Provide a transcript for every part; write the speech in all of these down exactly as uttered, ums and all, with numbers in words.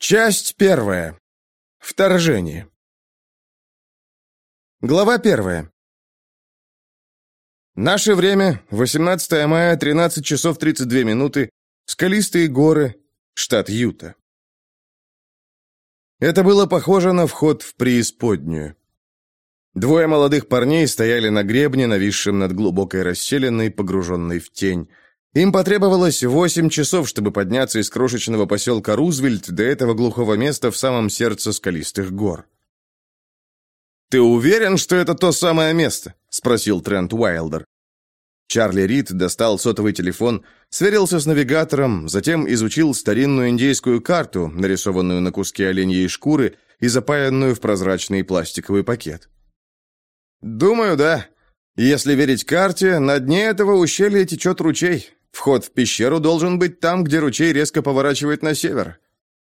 Часть первая. Вторжение. Глава первая. Наше время, восемнадцатое мая, тринадцать часов тридцать две минуты, скалистые горы, штат Юта. Это было похоже на вход в преисподнюю. Двое молодых парней стояли на гребне, нависшем над глубокой расселенной, погруженной в тень. Им потребовалось восемь часов, чтобы подняться из крошечного поселка Рузвельт до этого глухого места в самом сердце скалистых гор. «Ты уверен, что это то самое место?» — спросил Трент Уайлдер. Чарли Рид достал сотовый телефон, сверился с навигатором, затем изучил старинную индейскую карту, нарисованную на куске оленьей шкуры и запаянную в прозрачный пластиковый пакет. «Думаю, да. Если верить карте, на дне этого ущелья течет ручей. Вход в пещеру должен быть там, где ручей резко поворачивает на север».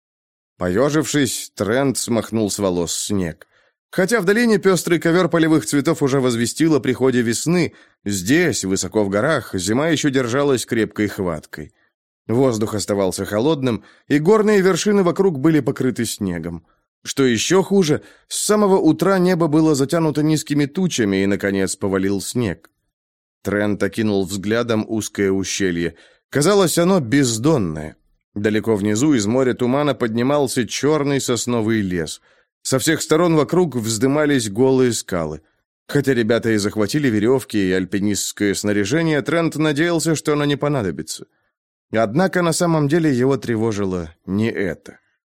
Поежившись, Трент смахнул с волос снег. Хотя в долине пестрый ковер полевых цветов уже возвестил о приходе весны, здесь, высоко в горах, зима еще держалась крепкой хваткой. Воздух оставался холодным, и горные вершины вокруг были покрыты снегом. Что еще хуже, с самого утра небо было затянуто низкими тучами, и, наконец, повалил снег. Трент окинул взглядом узкое ущелье. Казалось, оно бездонное. Далеко внизу из моря тумана поднимался черный сосновый лес. Со всех сторон вокруг вздымались голые скалы. Хотя ребята и захватили веревки и альпинистское снаряжение, Трент надеялся, что оно не понадобится. Однако на самом деле его тревожило не это.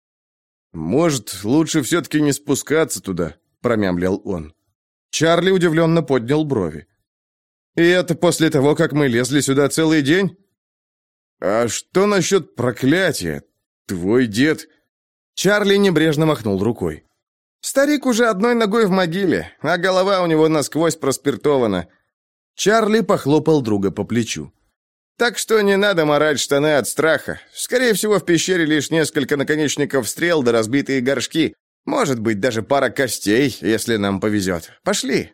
«Может, лучше все-таки не спускаться туда», — промямлил он. Чарли удивленно поднял брови. «И это после того, как мы лезли сюда целый день?» «А что насчет проклятия? Твой дед...» Чарли небрежно махнул рукой. «Старик уже одной ногой в могиле, а голова у него насквозь проспиртована». Чарли похлопал друга по плечу. «Так что не надо морать штаны от страха. Скорее всего, в пещере лишь несколько наконечников стрел да разбитые горшки. Может быть, даже пара костей, если нам повезет. Пошли».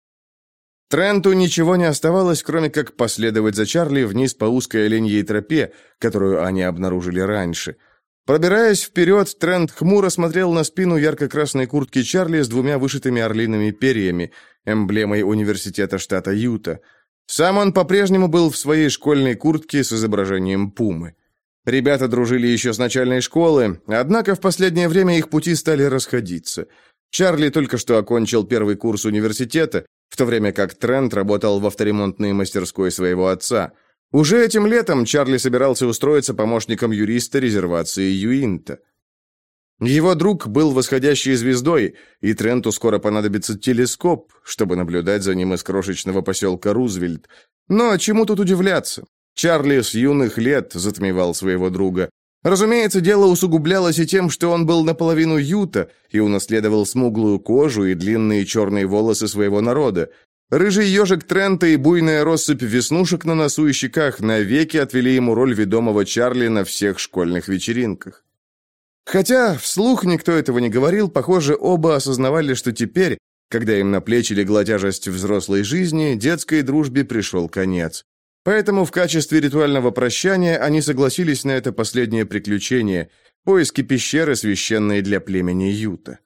Тренту ничего не оставалось, кроме как последовать за Чарли вниз по узкой оленьей тропе, которую они обнаружили раньше. Пробираясь вперед, Трент хмуро смотрел на спину ярко-красной куртки Чарли с двумя вышитыми орлиными перьями, эмблемой университета штата Юта. Сам он по-прежнему был в своей школьной куртке с изображением пумы. Ребята дружили еще с начальной школы, однако в последнее время их пути стали расходиться. Чарли только что окончил первый курс университета, в то время как Трент работал в авторемонтной мастерской своего отца. Уже этим летом Чарли собирался устроиться помощником юриста резервации Юинта. Его друг был восходящей звездой, и Тренту скоро понадобится телескоп, чтобы наблюдать за ним из крошечного поселка Рузвельт. Но чему тут удивляться? Чарли с юных лет затмевал своего друга. Разумеется, дело усугублялось и тем, что он был наполовину юта и унаследовал смуглую кожу и длинные черные волосы своего народа. Рыжий ежик Трента и буйная россыпь веснушек на носу и щеках навеки отвели ему роль ведомого Чарли на всех школьных вечеринках. Хотя вслух никто этого не говорил, похоже, оба осознавали, что теперь, когда им на плечи легла тяжесть взрослой жизни, детской дружбе пришел конец. Поэтому в качестве ритуального прощания они согласились на это последнее приключение – поиски пещеры, священной для племени Юта.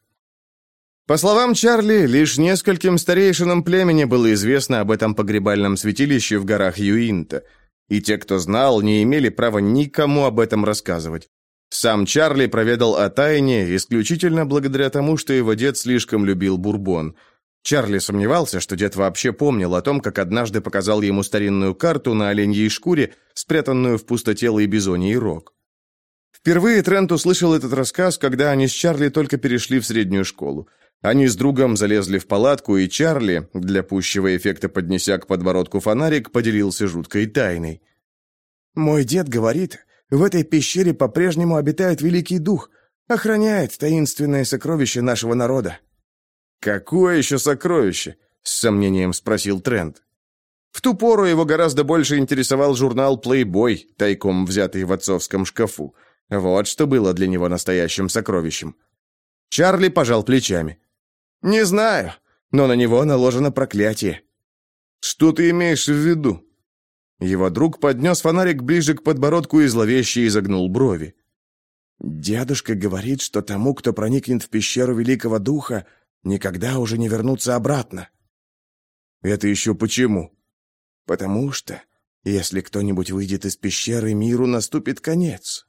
По словам Чарли, лишь нескольким старейшинам племени было известно об этом погребальном святилище в горах Юинта, и те, кто знал, не имели права никому об этом рассказывать. Сам Чарли проведал о тайне исключительно благодаря тому, что его дед слишком любил бурбон. Чарли сомневался, что дед вообще помнил о том, как однажды показал ему старинную карту на оленьей шкуре, спрятанную в пустотелый бизоний рог. Впервые Трент услышал этот рассказ, когда они с Чарли только перешли в среднюю школу. Они с другом залезли в палатку, и Чарли, для пущего эффекта поднеся к подбородку фонарик, поделился жуткой тайной. «Мой дед говорит, в этой пещере по-прежнему обитает Великий Дух, охраняет таинственное сокровище нашего народа». «Какое еще сокровище?» — с сомнением спросил Трент. В ту пору его гораздо больше интересовал журнал «Плейбой», тайком взятый в отцовском шкафу. Вот что было для него настоящим сокровищем. Чарли пожал плечами. «Не знаю, но на него наложено проклятие». «Что ты имеешь в виду?» Его друг поднес фонарик ближе к подбородку и зловеще изогнул брови. Дедушка говорит, что тому, кто проникнет в пещеру Великого Духа, никогда уже не вернуться обратно. Это еще почему? Потому что, если кто-нибудь выйдет из пещеры, миру наступит конец.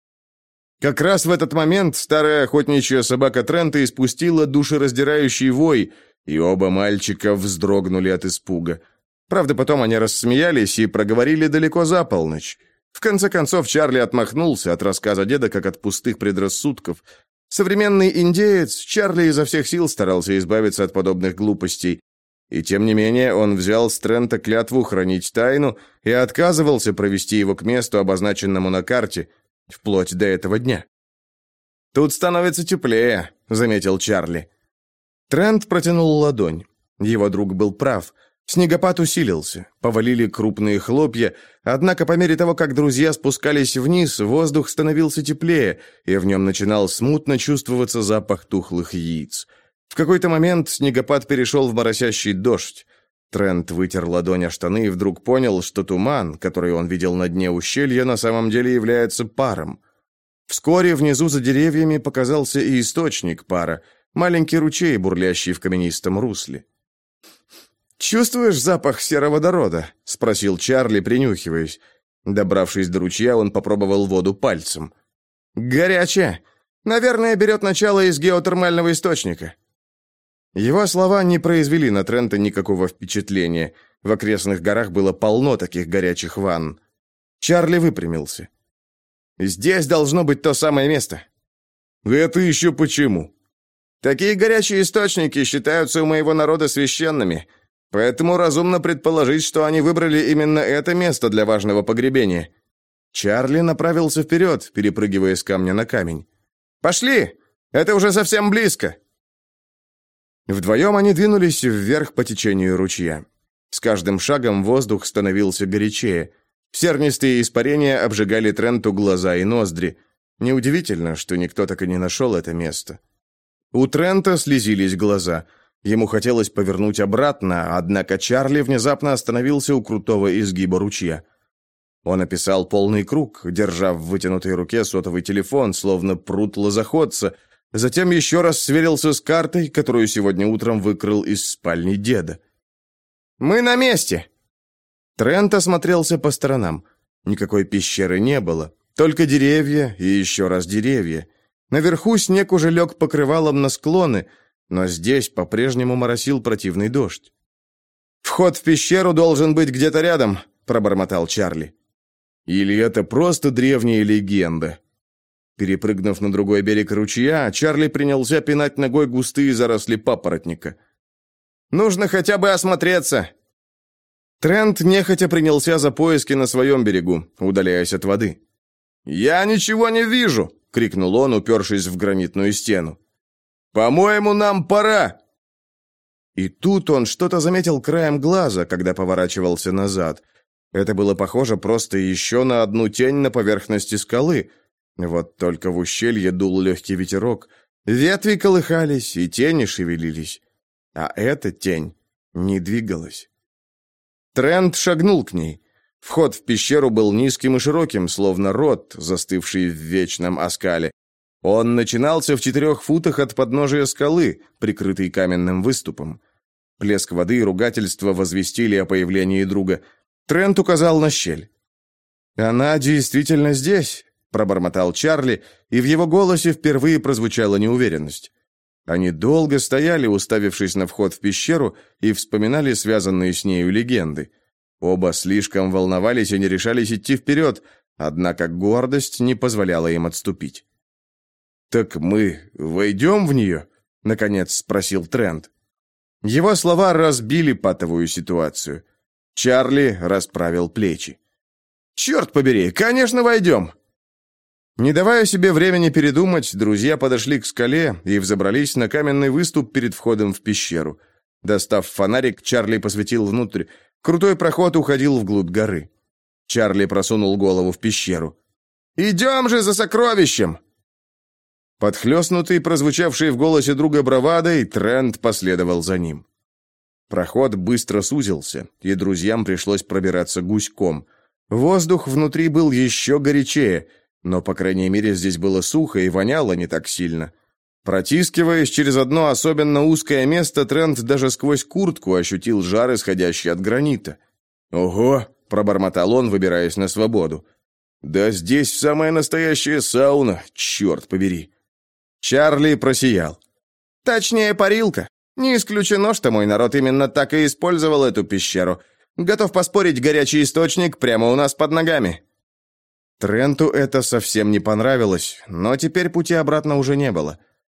Как раз в этот момент старая охотничья собака Трента испустила душераздирающий вой, и оба мальчика вздрогнули от испуга. Правда, потом они рассмеялись и проговорили далеко за полночь. В конце концов, Чарли отмахнулся от рассказа деда, как от пустых предрассудков. Современный индеец, Чарли изо всех сил старался избавиться от подобных глупостей. И тем не менее, он взял с Трента клятву хранить тайну и отказывался провести его к месту, обозначенному на карте, вплоть до этого дня. «Тут становится теплее», — заметил Чарли. Трент протянул ладонь. Его друг был прав. Снегопад усилился, повалили крупные хлопья, однако по мере того, как друзья спускались вниз, воздух становился теплее, и в нем начинал смутно чувствоваться запах тухлых яиц. В какой-то момент снегопад перешел в моросящий дождь. Трент вытер ладонь о штаны и вдруг понял, что туман, который он видел на дне ущелья, на самом деле является паром. Вскоре внизу за деревьями показался и источник пара, маленький ручей, бурлящий в каменистом русле. «Чувствуешь запах сероводорода?» — спросил Чарли, принюхиваясь. Добравшись до ручья, он попробовал воду пальцем. «Горячая! Наверное, берет начало из геотермального источника». Его слова не произвели на Трента никакого впечатления. В окрестных горах было полно таких горячих ванн. Чарли выпрямился. «Здесь должно быть то самое место». «Это еще почему?» «Такие горячие источники считаются у моего народа священными». Поэтому разумно предположить, что они выбрали именно это место для важного погребения. Чарли направился вперед, перепрыгивая с камня на камень. «Пошли! Это уже совсем близко!» Вдвоем они двинулись вверх по течению ручья. С каждым шагом воздух становился горячее. Сернистые испарения обжигали Тренту глаза и ноздри. Неудивительно, что никто так и не нашел это место. У Трента слезились глаза – Ему хотелось повернуть обратно, однако Чарли внезапно остановился у крутого изгиба ручья. Он описал полный круг, держа в вытянутой руке сотовый телефон, словно пруд лозоходца, затем еще раз сверился с картой, которую сегодня утром выкрал из спальни деда. «Мы на месте!» Трент осмотрелся по сторонам. Никакой пещеры не было, только деревья и еще раз деревья. Наверху снег уже лег покрывалом на склоны, но здесь по-прежнему моросил противный дождь. «Вход в пещеру должен быть где-то рядом», — пробормотал Чарли. «Или это просто древняя легенда?» Перепрыгнув на другой берег ручья, Чарли принялся пинать ногой густые заросли папоротника. «Нужно хотя бы осмотреться!» Трент нехотя принялся за поиски на своем берегу, удаляясь от воды. «Я ничего не вижу!» — крикнул он, упершись в гранитную стену. «По-моему, нам пора!» И тут он что-то заметил краем глаза, когда поворачивался назад. Это было похоже просто еще на одну тень на поверхности скалы. Вот только в ущелье дул легкий ветерок. Ветви колыхались, и тени шевелились. А эта тень не двигалась. Трент шагнул к ней. Вход в пещеру был низким и широким, словно рот, застывший в вечном оскале. Он начинался в четырех футах от подножия скалы, прикрытой каменным выступом. Плеск воды и ругательства возвестили о появлении друга. Трент указал на щель. «Она действительно здесь», — пробормотал Чарли, и в его голосе впервые прозвучала неуверенность. Они долго стояли, уставившись на вход в пещеру, и вспоминали связанные с нею легенды. Оба слишком волновались и не решались идти вперед, однако гордость не позволяла им отступить. «Так мы войдем в нее?» — наконец спросил Трент. Его слова разбили патовую ситуацию. Чарли расправил плечи. «Черт побери, конечно, войдем!» Не давая себе времени передумать, друзья подошли к скале и взобрались на каменный выступ перед входом в пещеру. Достав фонарик, Чарли посветил внутрь. Крутой проход уходил вглубь горы. Чарли просунул голову в пещеру. «Идем же за сокровищем!» Подхлёстнутый, прозвучавший в голосе друга бравадой, Трент последовал за ним. Проход быстро сузился, и друзьям пришлось пробираться гуськом. Воздух внутри был еще горячее, Но, по крайней мере, здесь было сухо и воняло не так сильно. Протискиваясь через одно особенно узкое место, Трент даже сквозь куртку ощутил жар, исходящий от гранита. «Ого!» – пробормотал он, выбираясь на свободу. «Да здесь самая настоящая сауна, черт побери!» Чарли просиял. «Точнее, парилка. Не исключено, что мой народ именно так и использовал эту пещеру. Готов поспорить, горячий источник прямо у нас под ногами». Тренту это совсем не понравилось, но теперь пути обратно уже не было.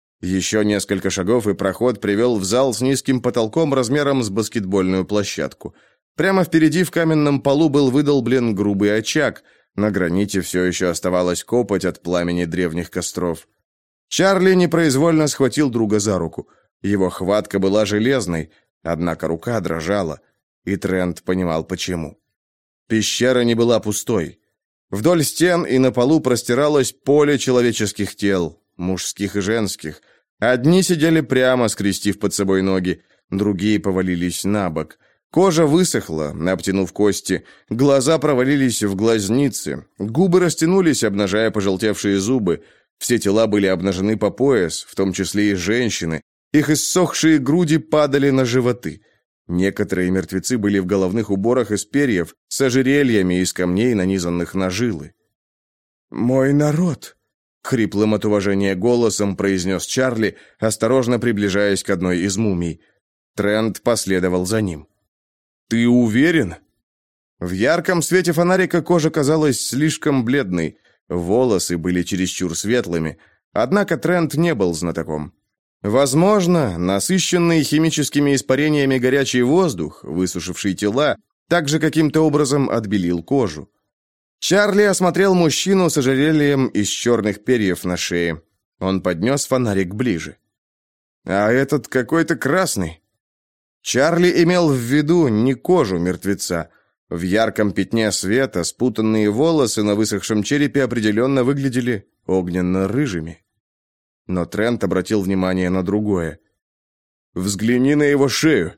Еще несколько шагов, и проход привел в зал с низким потолком размером с баскетбольную площадку. Прямо впереди в каменном полу был выдолблен грубый очаг. На граните все еще оставалась копоть от пламени древних костров. Чарли непроизвольно схватил друга за руку. Его хватка была железной, однако рука дрожала, и Трент понимал, почему. Пещера не была пустой. Вдоль стен и на полу простиралось поле человеческих тел, мужских и женских. Одни сидели прямо, скрестив под собой ноги, другие повалились на бок. Кожа высохла, обтянув кости, глаза провалились в глазницы, губы растянулись, обнажая пожелтевшие зубы. Все тела были обнажены по пояс, в том числе и женщины. Их иссохшие груди падали на животы. Некоторые мертвецы были в головных уборах из перьев, с ожерельями из камней, нанизанных на жилы. «Мой народ!» — хриплым от уважения голосом произнес Чарли, осторожно приближаясь к одной из мумий. Трент последовал за ним. «Ты уверен?» В ярком свете фонарика кожа казалась слишком бледной, волосы были чересчур светлыми, однако Трент не был знатоком. Возможно, насыщенный химическими испарениями горячий воздух, высушивший тела, также каким-то образом отбелил кожу. Чарли осмотрел мужчину с ожерельем из черных перьев на шее. Он поднес фонарик ближе. «А этот какой-то красный». Чарли имел в виду не кожу мертвеца. В ярком пятне света спутанные волосы на высохшем черепе определенно выглядели огненно-рыжими. Но Трент обратил внимание на другое. «Взгляни на его шею».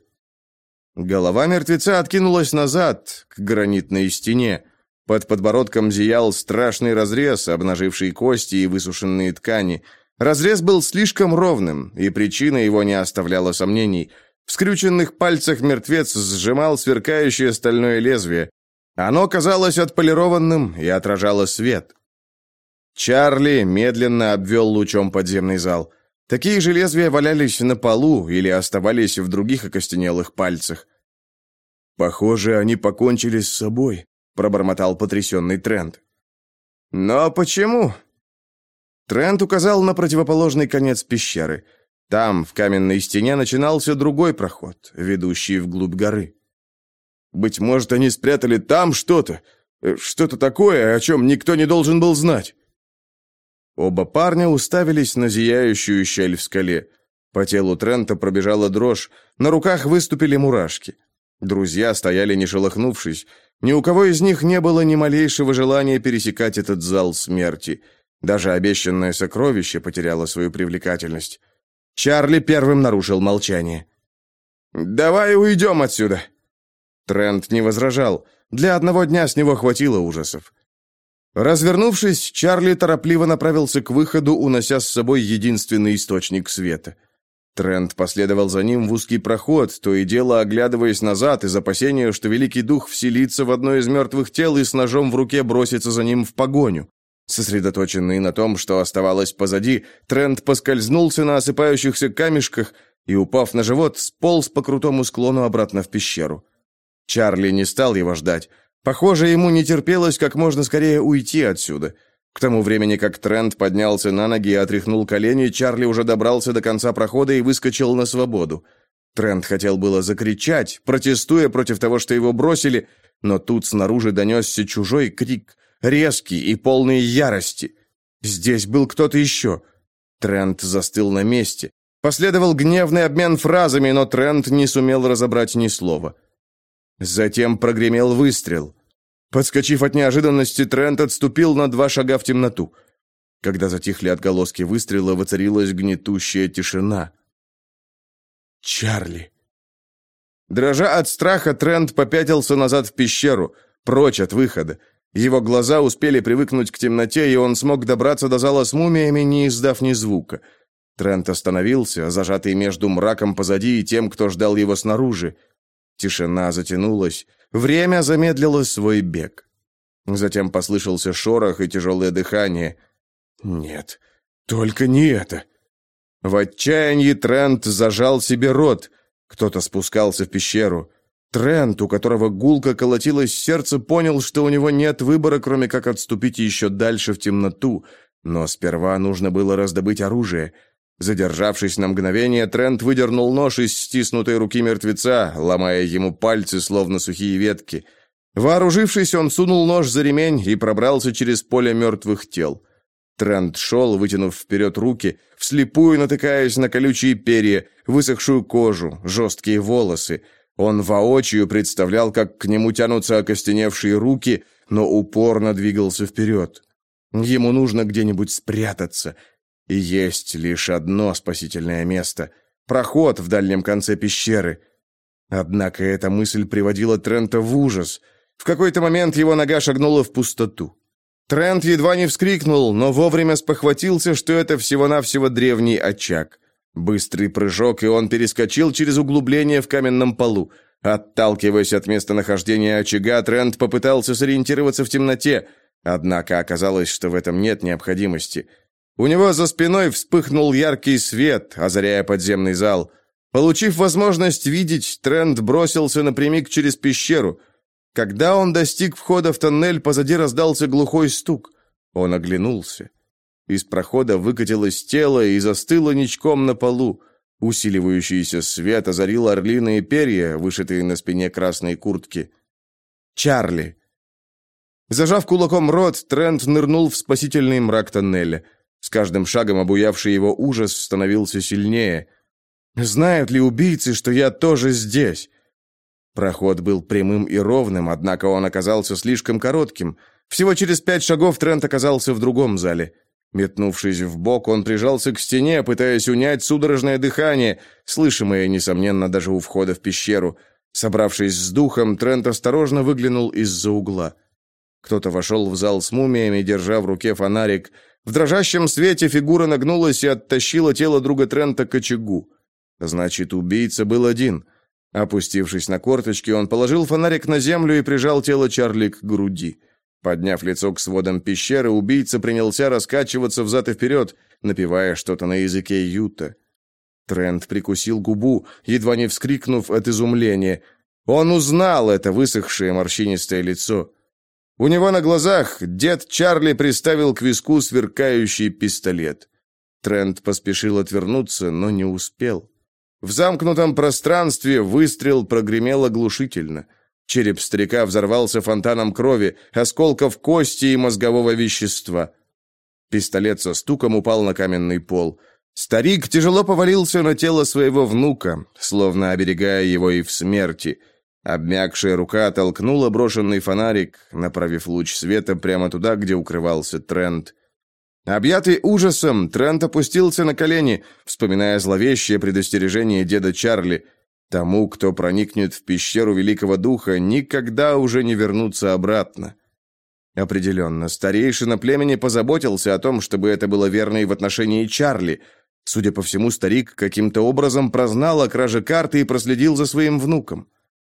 Голова мертвеца откинулась назад, к гранитной стене. Под подбородком зиял страшный разрез, обнаживший кости и высушенные ткани. Разрез был слишком ровным, и причина его не оставляла сомнений. В скрюченных пальцах мертвец сжимал сверкающее стальное лезвие. Оно казалось отполированным и отражало свет. Чарли медленно обвел лучом подземный зал. Такие же лезвия валялись на полу или оставались в других окостенелых пальцах. «Похоже, они покончили с собой», — пробормотал потрясенный Трент. «Но почему?» Трент указал на противоположный конец пещеры. Там, в каменной стене, начинался другой проход, ведущий вглубь горы. «Быть может, они спрятали там что-то, что-то такое, о чем никто не должен был знать». Оба парня уставились на зияющую щель в скале. По телу Трента пробежала дрожь, на руках выступили мурашки. Друзья стояли не шелохнувшись. Ни у кого из них не было ни малейшего желания пересекать этот зал смерти. Даже обещанное сокровище потеряло свою привлекательность. Чарли первым нарушил молчание. «Давай уйдем отсюда!» Трент не возражал. Для одного дня с него хватило ужасов. Развернувшись, Чарли торопливо направился к выходу, унося с собой единственный источник света. Трент последовал за ним в узкий проход, то и дело оглядываясь назад из опасения, что Великий Дух вселится в одно из мертвых тел и с ножом в руке бросится за ним в погоню. Сосредоточенный на том, что оставалось позади, Трент поскользнулся на осыпающихся камешках и, упав на живот, сполз по крутому склону обратно в пещеру. Чарли не стал его ждать. Похоже, ему не терпелось как можно скорее уйти отсюда. К тому времени, как Трент поднялся на ноги и отряхнул колени, Чарли уже добрался до конца прохода и выскочил на свободу. Трент хотел было закричать, протестуя против того, что его бросили, но тут снаружи донесся чужой крик, резкий и полный ярости. Здесь был кто-то еще. Трент застыл на месте. Последовал гневный обмен фразами, но Трент не сумел разобрать ни слова. Затем прогремел выстрел. Подскочив от неожиданности, Трент отступил на два шага в темноту. Когда затихли отголоски выстрела, воцарилась гнетущая тишина. «Чарли!» Дрожа от страха, Трент попятился назад в пещеру, прочь от выхода. Его глаза успели привыкнуть к темноте, и он смог добраться до зала с мумиями, не издав ни звука. Трент остановился, зажатый между мраком позади и тем, кто ждал его снаружи. Тишина затянулась. Время замедлило свой бег. Затем послышался шорох и тяжелое дыхание. «Нет, только не это!» В отчаянии Трент зажал себе рот. Кто-то спускался в пещеру. Трент, у которого гулко колотилось сердце, понял, что у него нет выбора, кроме как отступить еще дальше в темноту. Но сперва нужно было раздобыть оружие. Задержавшись на мгновение, Трент выдернул нож из стиснутой руки мертвеца, ломая ему пальцы, словно сухие ветки. Вооружившись, он сунул нож за ремень и пробрался через поле мертвых тел. Трент шел, вытянув вперед руки, вслепую натыкаясь на колючие перья, высохшую кожу, жесткие волосы. Он воочию представлял, как к нему тянутся окостеневшие руки, но упорно двигался вперед. Ему нужно где-нибудь спрятаться. И есть лишь одно спасительное место — проход в дальнем конце пещеры. Однако эта мысль приводила Трента в ужас. В какой-то момент его нога шагнула в пустоту. Трент едва не вскрикнул, но вовремя спохватился, что это всего-навсего древний очаг. Быстрый прыжок, и он перескочил через углубление в каменном полу. Отталкиваясь от местонахождения очага, Трент попытался сориентироваться в темноте, однако оказалось, что в этом нет необходимости. У него за спиной вспыхнул яркий свет, озаряя подземный зал. Получив возможность видеть, Трент бросился напрямик через пещеру. Когда он достиг входа в тоннель, позади раздался глухой стук. Он оглянулся. Из прохода выкатилось тело и застыло ничком на полу. Усиливающийся свет озарил орлиные перья, вышитые на спине красной куртки. Чарли. Зажав кулаком рот, Трент нырнул в спасительный мрак тоннеля. С каждым шагом обуявший его ужас становился сильнее. Знают ли убийцы, что я тоже здесь? Проход был прямым и ровным, однако он оказался слишком коротким. Всего через пять шагов Трент оказался в другом зале. Метнувшись вбок, он прижался к стене, пытаясь унять судорожное дыхание, слышимое, несомненно, даже у входа в пещеру. Собравшись с духом, Трент осторожно выглянул из-за угла. Кто-то вошел в зал с мумиями, держа в руке фонарик. В дрожащем свете фигура нагнулась и оттащила тело друга Трента к очагу. Значит, убийца был один. Опустившись на корточки, он положил фонарик на землю и прижал тело Чарли к груди. Подняв лицо к сводам пещеры, убийца принялся раскачиваться взад и вперед, напевая что-то на языке юта. Трент прикусил губу, едва не вскрикнув от изумления. Он узнал это высохшее морщинистое лицо. У него на глазах дед Чарли приставил к виску сверкающий пистолет. Трент поспешил отвернуться, но не успел. В замкнутом пространстве выстрел прогремел оглушительно. Череп старика взорвался фонтаном крови, осколков кости и мозгового вещества. Пистолет со стуком упал на каменный пол. Старик тяжело повалился на тело своего внука, словно оберегая его и в смерти. Обмякшая рука толкнула брошенный фонарик, направив луч света прямо туда, где укрывался Трент. Объятый ужасом, Трент опустился на колени, вспоминая зловещее предостережение деда Чарли. Тому, кто проникнет в пещеру Великого Духа, никогда уже не вернуться обратно. Определенно, старейшина племени позаботился о том, чтобы это было верно и в отношении Чарли. Судя по всему, старик каким-то образом прознал о краже карты и проследил за своим внуком.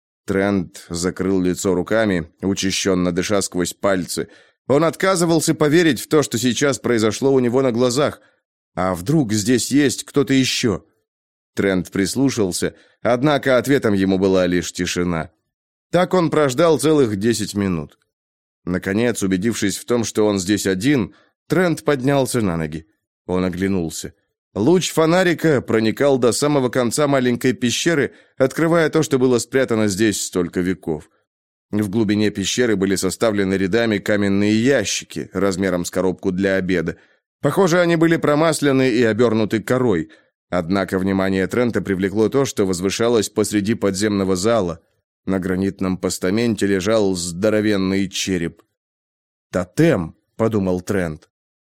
Трент закрыл лицо руками, учащенно дыша сквозь пальцы. Он отказывался поверить в то, что сейчас произошло у него на глазах. А вдруг здесь есть кто-то еще? Трент прислушался, однако ответом ему была лишь тишина. Так он прождал целых десять минут. Наконец, убедившись в том, что он здесь один, Трент поднялся на ноги. Он оглянулся. Луч фонарика проникал до самого конца маленькой пещеры, открывая то, что было спрятано здесь столько веков. В глубине пещеры были составлены рядами каменные ящики, размером с коробку для обеда. Похоже, они были промаслены и обернуты корой. Однако внимание Трента привлекло то, что возвышалось посреди подземного зала. На гранитном постаменте лежал здоровенный череп. «Тотем», — подумал Трент.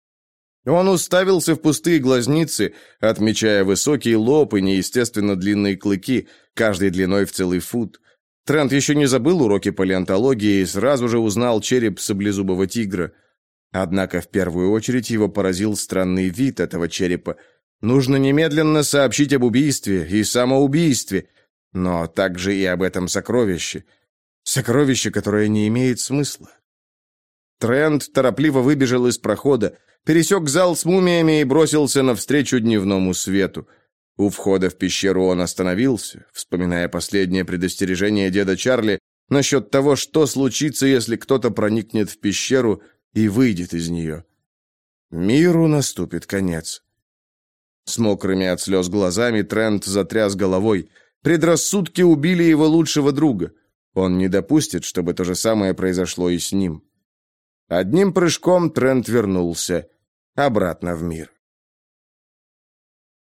Он уставился в пустые глазницы, отмечая высокий лоб и неестественно длинные клыки, каждый длиной в целый фут. Трент еще не забыл уроки палеонтологии и сразу же узнал череп саблезубого тигра. Однако в первую очередь его поразил странный вид этого черепа. Нужно немедленно сообщить об убийстве и самоубийстве, но также и об этом сокровище. Сокровище, которое не имеет смысла. Трент торопливо выбежал из прохода, пересек зал с мумиями и бросился навстречу дневному свету. У входа в пещеру он остановился, вспоминая последнее предостережение деда Чарли насчет того, что случится, если кто-то проникнет в пещеру и выйдет из нее. Миру наступит конец. С мокрыми от слез глазами Трент затряс головой. Предрассудки убили его лучшего друга. Он не допустит, чтобы то же самое произошло и с ним. Одним прыжком Трент вернулся обратно в мир.